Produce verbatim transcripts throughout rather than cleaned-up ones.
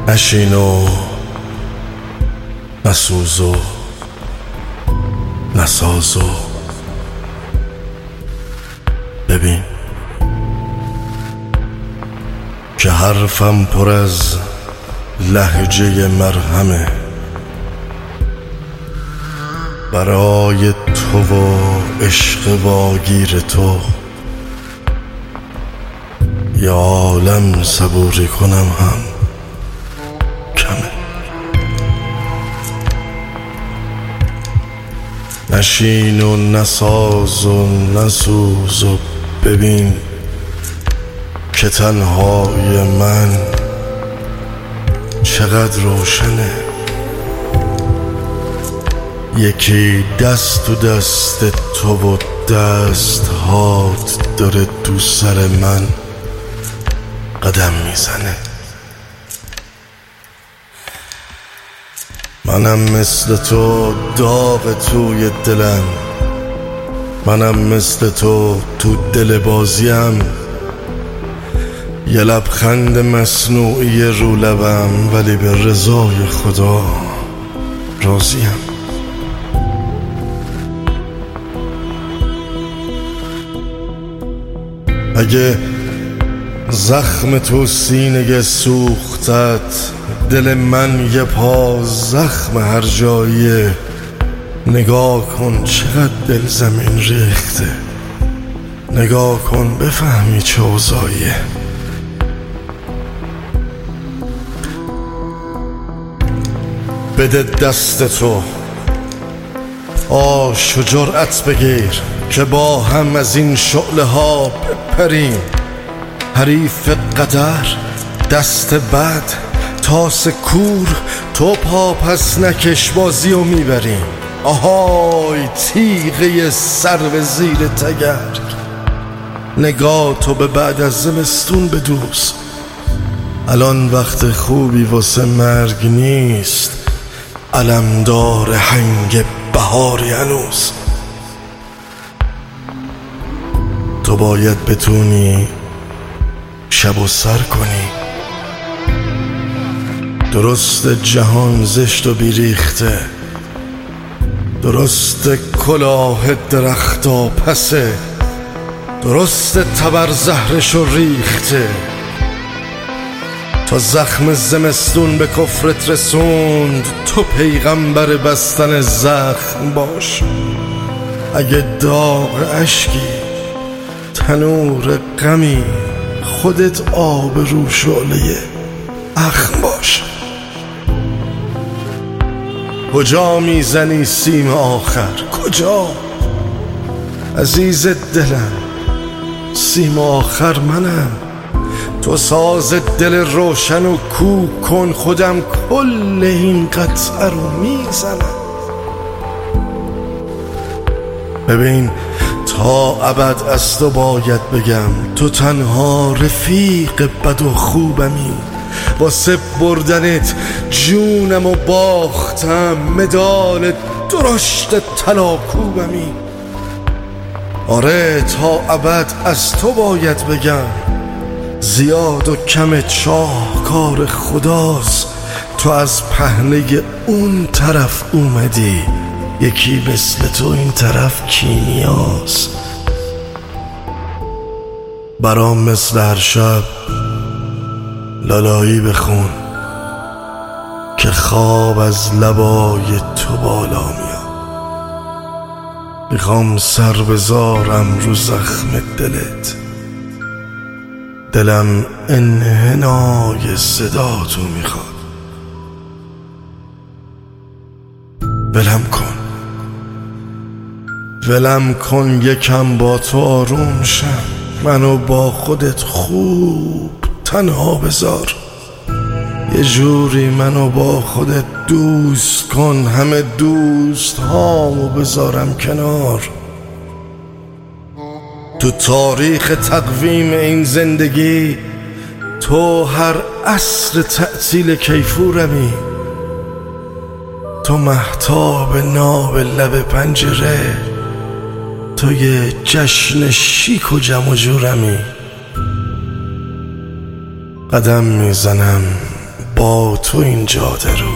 نشین و نسوز و نساز و ببین که حرفم پر از لهجه مرهمه برای تو و عشق واگیر تو. یا عالم صبوری کنم هم کمه. نشین و نساز و نسوز و ببین که تنهای من چقدر روشنه. یکی دست تو دست تو و دست هات داره تو سر من قدم میزنه. منم مثل تو داغ توی دلم، منم مثل تو تو دل بازیم. یه لبخند مصنوعی رو لبم ولی به رضای خدا راضیم. اگه زخم تو سینه سوختت، دل من یه پا زخم هر جاییه. نگاه کن چقدر دل زمین ریخته، نگاه کن بفهمی چه اوضاعیه. بده دست تو آش و جرأت بگیر که با هم از این شعله ها بپریم. حریف قدر دست بد تاس کور، تو پا پس نکش بازی و میبریم. آهای تیغه سر به زیر تگرگ، نگاه تو به بعد از زمستون بدوز. الان وقت خوبی واسه مرگ نیست، علمدار هنگ بهاری هنوز. تو باید بتونی شب و سر کنی. درست جهان زشت و بیریخته، درست کلاه درختا پسه، درست تبر زهرش و ریخته. تا زخم زمستون به کفرت رسوند، تو پیغمبر بستن زخم باش. اگه داغ اشکی تنور غمی، خودت آب رو شعله اخم باش. کجا میزنی سیم آخر کجا؟ عزیز دلم سیم آخر منم. تو ساز دل روشن و کوک کن، خودم کل این قطعه رو میزنم. ببین تا ابد از تو باید بگم، تو تنها رفیق بد و خوبمی. واسه بردنت جونم و باختم، مدال درشت طلاکوبمی. آره تا ابد از تو باید بگم، زیاد و کم چاه کار خداست. تو از پهنه اون طرف اومدی، یکی مثل تو این طرف کیمیاست. برام مثل هر شب لالایی بخون که خواب از لبای تو بالا میاد. میخوام سر بذارم رو زخم دلت، دلم انحنای صدا تو میخواد. ولم کن ولم کن یکم با تو آروم شم، منو با خودت خوب تنها بذار. یه جوری منو با خودت دوست کن، همه دوست هامو بذارم کنار. تو تاریخ تقویم این زندگی، تو هر عصر تعطیل کیفورمی. تو مهتاب ناب لب پنجره، تو یه جشن شیک و جم و جورمی. قدم میزنم با تو این جاده رو.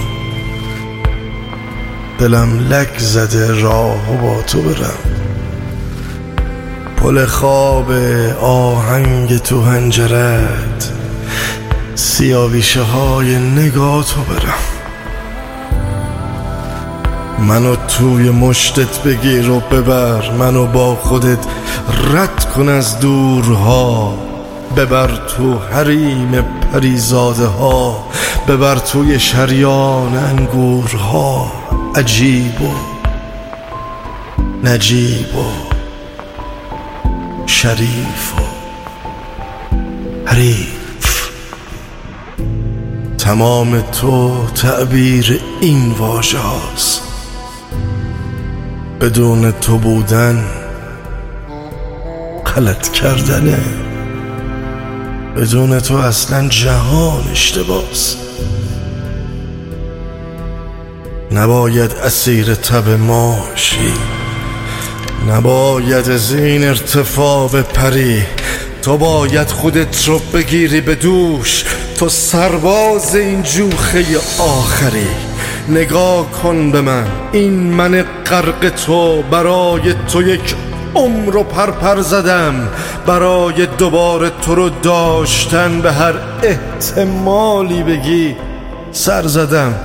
دلم لک زده راه و با تو برم، پل خواب آهنگ تو هنجرت، سیاویشه های نگاه تو برم. منو توی مشتت بگیر و ببر، منو با خودت رد کن از دورها، ببر تو حریم پریزاده ها، ببر توی شریان انگورها. عجیب و نجیب و شریف و حریف، تمام تو تعبیر این واژه هاست. بدون تو بودن غلط کردنه، بدون تو اصلا جهان اشتباس. نباید اسیر تب ماشی، نباید از این ارتفاع بپری، تو باید خودت رو بگیری به دوش، تو سرباز این جوخه آخری. نگاه کن به من، این من غرق تو، برای تو یک عمر رو پرپر زدم، برای دوباره تو رو داشتن به هر احتمالی بگی سر زدم.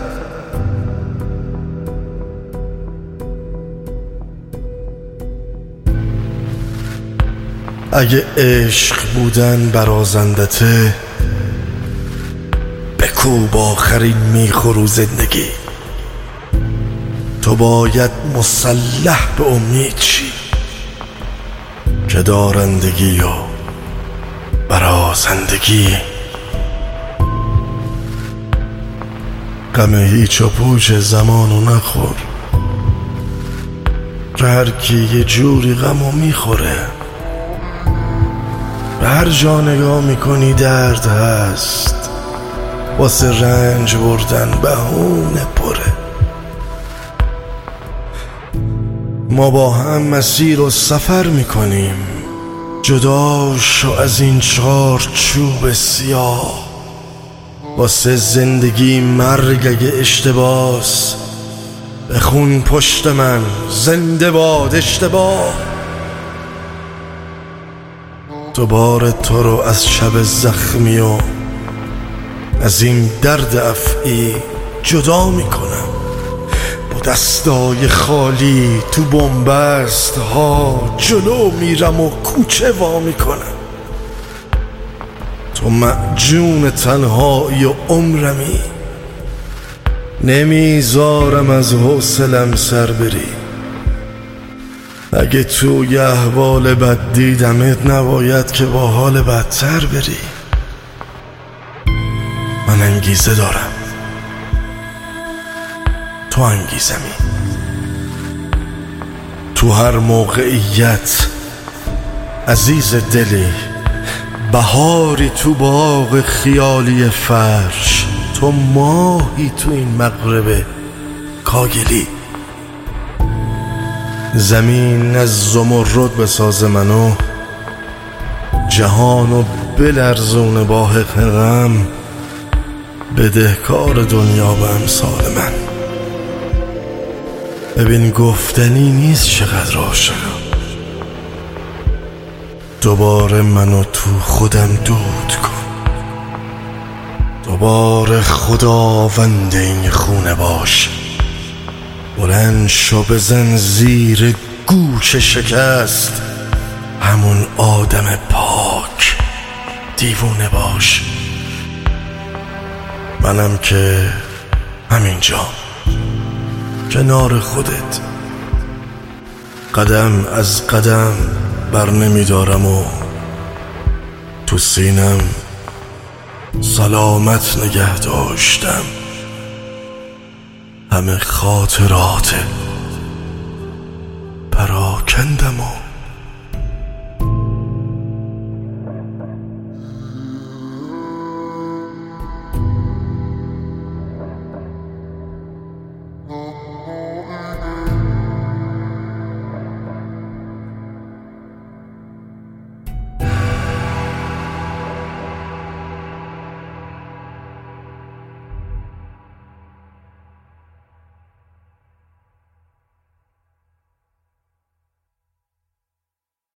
اگه عشق بودن برازندته، بکوب آخرین میخورو زندگی. تو باید مسلح به امید چی که دارندگی و برازندگی. غم هیچ و پوچ زمانو نخور، هر کی یه جوری غمو میخوره. به هر جا نگاه میکنی درد هست، واسه رنج بردن بهونه پره. ما با هم مسیر و سفر میکنیم، جدا شو از این چارچوب سیاه. واسه زندگی مرگ اگه اشتباس، بخون پشت من زنده باد اشتباه. دوباره تو رو از شب زخمی و از این درد افعی جدا میکنم. با دستای خالی تو بنبست ها جلو میرم و کوچه وا میکنم. تو معجون تنهایی و عمرمی، نمیذارم از حوصلم سر بری. اگه توی احوال بد دیدمت، نباید که با حال بدتر بری. من انگیزه دارم، تو انگیزمی. تو هر موقعیت عزیز دلی، بهاری تو باغ خیالی فرش، تو ماهی تو این مغرب کاگلی. زمین از زمرد بساز منو، جهانو بلرزونه با حق غم. بدهکار دنیا به امثال من. ببین گفتنی نیست چقدر عاشقم، دوباره منو تو خودم دود کن. دوباره خداوند این خونه باش، بلند شو بزن زیر گوش شکست. همون آدم پاک دیوونه باش. منم که همینجا کنار خودت، قدم از قدم بر نمیدارم و تو سینم سلامت نگه داشتم. همه خاطرات پراکندم و